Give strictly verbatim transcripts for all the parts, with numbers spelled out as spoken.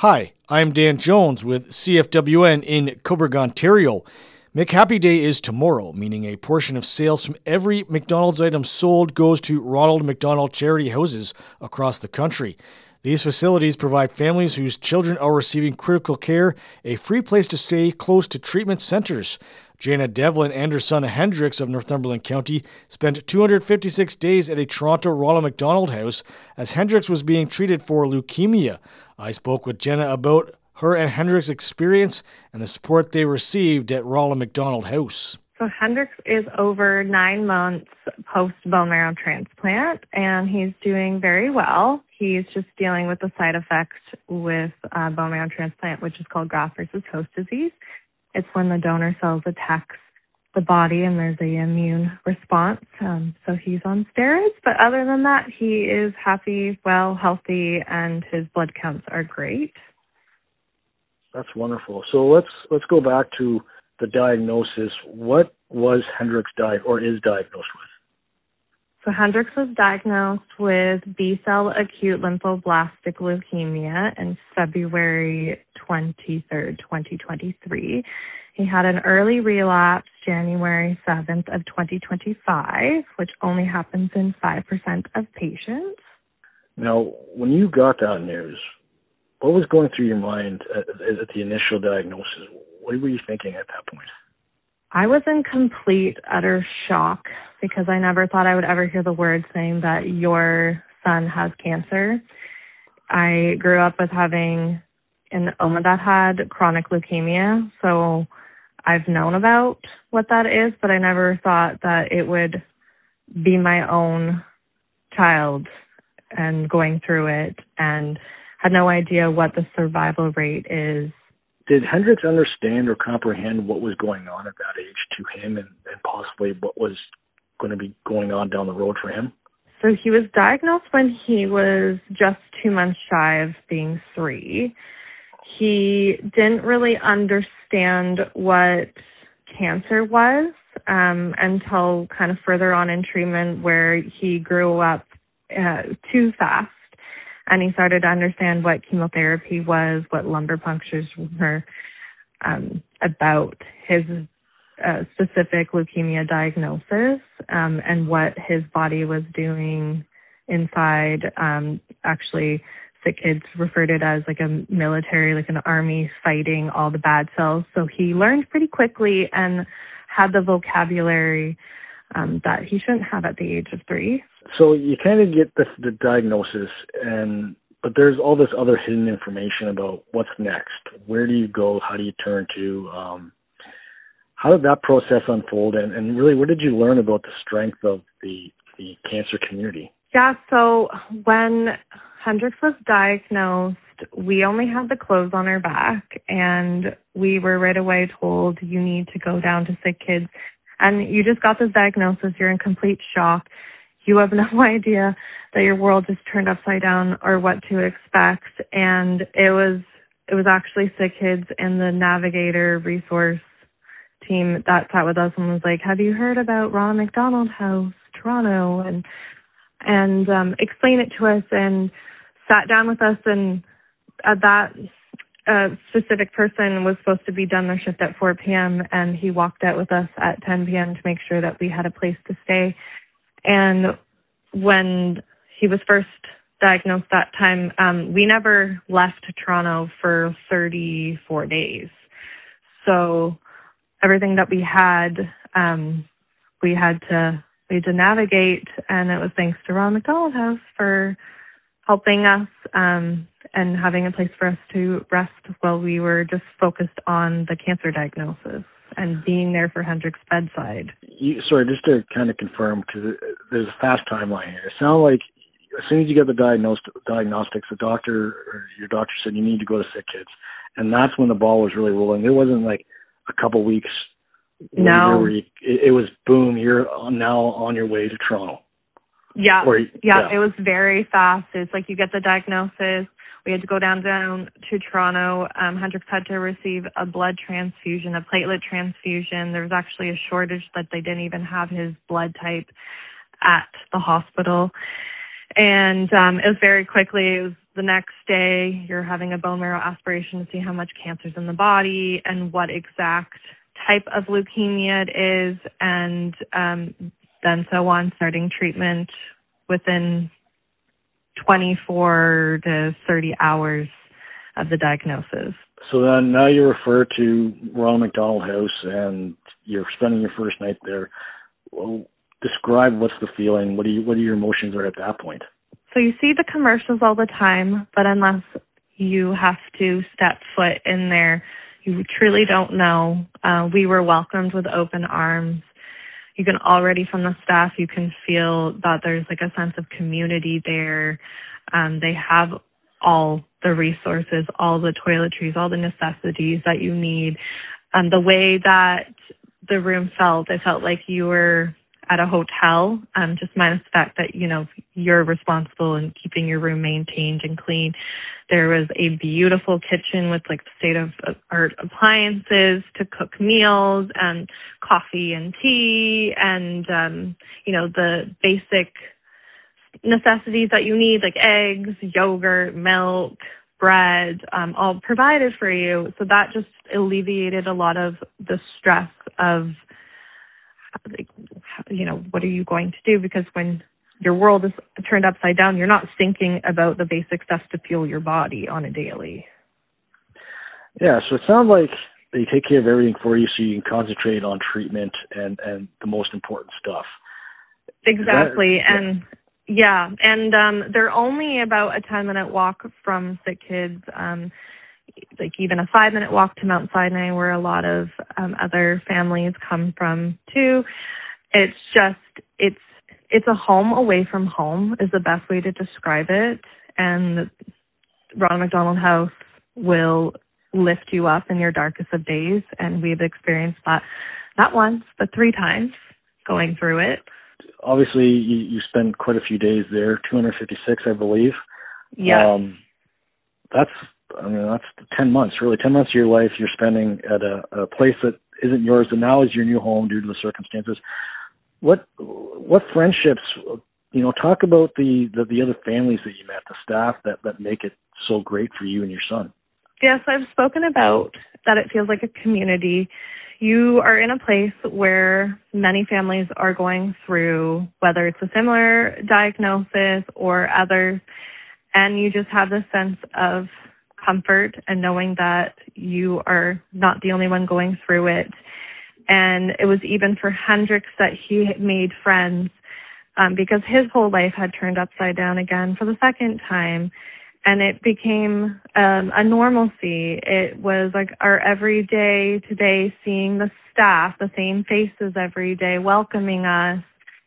Hi, I'm Dan Jones with C F W N in Cobourg, Ontario. McHappy Day is tomorrow, meaning a portion of sales from every McDonald's item sold goes to Ronald McDonald charity houses across the country. These facilities provide families whose children are receiving critical care a free place to stay close to treatment centers. Jana Devlin and her son Hendrix of Northumberland County spent two hundred fifty-six days at a Toronto Ronald McDonald House as Hendrix was being treated for leukemia. I spoke with Jenna about her and Hendrix's experience and the support they received at Ronald McDonald House. So Hendrix is over nine months post-bone marrow transplant, and he's doing very well. He's just dealing with the side effects with uh, bone marrow transplant, which is called graft versus host disease. It's when the donor cells attacks the body and there's an immune response. Um, so he's on steroids, but other than that, he is happy, well, healthy, and his blood counts are great. That's wonderful. So let's let's go back to the diagnosis. What was Hendrix di- or is diagnosed with? So Hendrix was diagnosed with B-cell acute lymphoblastic leukemia in February twenty-third, twenty twenty-three. He had an early relapse January seventh of twenty twenty-five, which only happens in five percent of patients. Now, when you got that news, what was going through your mind at, at the initial diagnosis? What were you thinking at that point? I was in complete, utter shock because I never thought I would ever hear the word saying that your son has cancer. I grew up with having an oma that had chronic leukemia, so I've known about what that is, but I never thought that it would be my own child and going through it, and had no idea what the survival rate is. Did Hendrix understand or comprehend what was going on at that age to him and, and possibly what was going to be going on down the road for him? So he was diagnosed when he was just two months shy of being three. He didn't really understand what cancer was um, until kind of further on in treatment, where he grew up uh, too fast. And he started to understand what chemotherapy was, what lumbar punctures were, um, about his uh, specific leukemia diagnosis, um, and what his body was doing inside. Um, actually, sick kids referred it as like a military, like an army fighting all the bad cells. So he learned pretty quickly and had the vocabulary um, that he shouldn't have at the age of three. So you kind of get the, the diagnosis, and but there's all this other hidden information about what's next. Where do you go? How do you turn to? Um, how did that process unfold? And, and really, what did you learn about the strength of the, the cancer community? Yeah, so when Hendrix was diagnosed, we only had the clothes on our back, and we were right away told, you need to go down to sick kids. And you just got this diagnosis, you're in complete shock. You have no idea that your world just turned upside down or what to expect. And it was it was actually sick kids and the Navigator resource team that sat with us and was like, have you heard about Ronald McDonald House, Toronto? And and um, explain it to us, and sat down with us. And uh, that uh, specific person was supposed to be done their shift at four p.m. and he walked out with us at ten p.m. to make sure that we had a place to stay. And when he was first diagnosed that time, um, we never left Toronto for thirty-four days. So everything that we had, um, we had to we had to navigate, and it was thanks to Ronald McDonald House for helping us um, and having a place for us to rest while we were just focused on the cancer diagnosis and being there for Hendrix's bedside. You, sorry, just to kind of confirm, because there's a fast timeline here. It sounded like as soon as you get the diagnosed, diagnostics, the doctor or your doctor said you need to go to sick kids, and that's when the ball was really rolling. There wasn't like a couple weeks no. where you, it, it was boom, you're now on your way to Toronto. Yeah, or, yeah, yeah, it was very fast. It's like you get the diagnosis. We had to go down, down to Toronto. Um, Hendrix had to receive a blood transfusion, a platelet transfusion. There was actually a shortage that they didn't even have his blood type at the hospital. And um, it was very quickly, it was the next day you're having a bone marrow aspiration to see how much cancer's in the body and what exact type of leukemia it is, and um, then so on, starting treatment within twenty-four to thirty hours of the diagnosis. So then now you're referred to Ronald McDonald House and you're spending your first night there. Well, describe what's the feeling. What do you, what are your emotions are at that point? So you see the commercials all the time, but unless you have to step foot in there, you truly don't know. Uh, we were welcomed with open arms. You can already, from the staff, you can feel that there's like a sense of community there. Um, they have all the resources, all the toiletries, all the necessities that you need. Um, the way that the room felt, it felt like you were at a hotel, um, just minus the fact that, you know, you're responsible in keeping your room maintained and clean. There was a beautiful kitchen with like state-of-art appliances to cook meals and coffee and tea and, um, you know, the basic necessities that you need, like eggs, yogurt, milk, bread, um, all provided for you. So that just alleviated a lot of the stress of, like, you know, what are you going to do? Because when your world is turned upside down, you're not thinking about the basic stuff to fuel your body on a daily. Yeah, so it sounds like they take care of everything for you so you can concentrate on treatment and, and the most important stuff. Exactly. That, and yeah, and um, they're only about a ten-minute walk from Sick Kids, um, like even a five-minute walk to Mount Sinai, where a lot of um, other families come from too. It's just, it's it's a home away from home is the best way to describe it. And Ronald McDonald House will lift you up in your darkest of days. And we've experienced that not once, but three times going through it. Obviously, you, you spend quite a few days there, two hundred fifty-six, I believe. Yeah. Um, that's, I mean, that's ten months, really. ten months of your life you're spending at a, a place that isn't yours, and now is your new home due to the circumstances. What what friendships, you know, talk about the, the, the other families that you met, the staff that, that make it so great for you and your son. Yes, I've spoken about that it feels like a community. You are in a place where many families are going through, whether it's a similar diagnosis or others, and you just have this sense of comfort and knowing that you are not the only one going through it. And it was even for Hendrix that he made friends um, because his whole life had turned upside down again for the second time. And it became um, a normalcy. It was like our everyday today, seeing the staff, the same faces every day, welcoming us,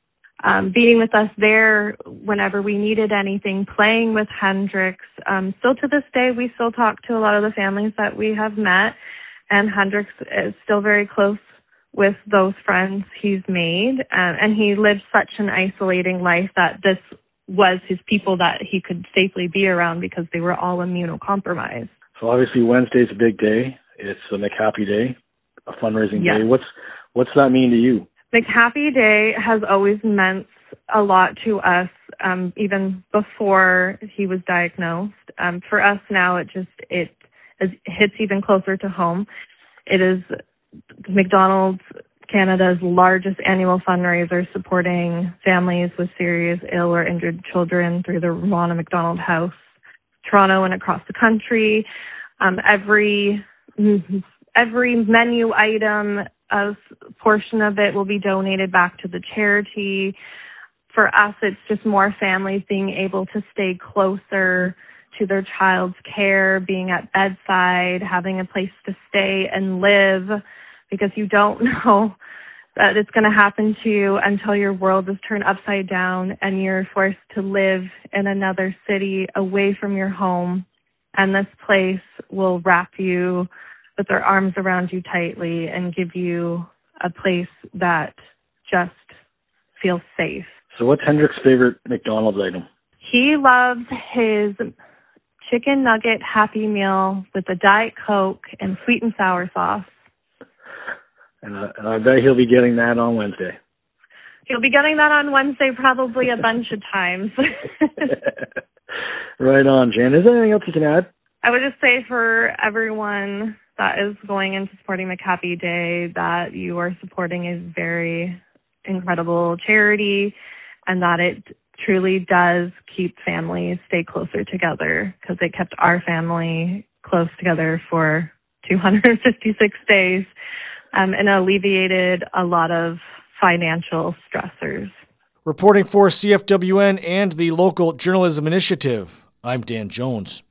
um, being with us there whenever we needed anything, playing with Hendrix. Um, still to this day, we still talk to a lot of the families that we have met, and Hendrix is still very close with those friends he's made. Um, and he lived such an isolating life that this was his people that he could safely be around because they were all immunocompromised. So obviously Wednesday's a big day. It's a McHappy Day, a fundraising yes. day. What's what's that mean to you? McHappy Day has always meant a lot to us, um, even before he was diagnosed. Um, for us now, it just it, it hits even closer to home. It is McDonald's Canada's largest annual fundraiser supporting families with serious ill or injured children through the Ronald McDonald House, Toronto and across the country. Um, every every menu item, a portion of it will be donated back to the charity. For us, it's just more families being able to stay closer to their child's care, being at bedside, having a place to stay and live, because you don't know that it's going to happen to you until your world is turned upside down and you're forced to live in another city away from your home. And this place will wrap you with their arms around you tightly and give you a place that just feels safe. So what's Hendrix's favorite McDonald's item? He loves his chicken nugget Happy Meal with a Diet Coke and sweet and sour sauce. And, uh, and I bet he'll be getting that on Wednesday. You'll be getting that on Wednesday probably a bunch of times. Right on, Jan. Is there anything else you can add? I would just say for everyone that is going into supporting McHappy Day that you are supporting a very incredible charity and that it truly does keep families stay closer together, because it kept our family close together for two hundred fifty-six days um, and alleviated a lot of financial stressors. Reporting for C F W N and the Local Journalism Initiative, I'm Dan Jones.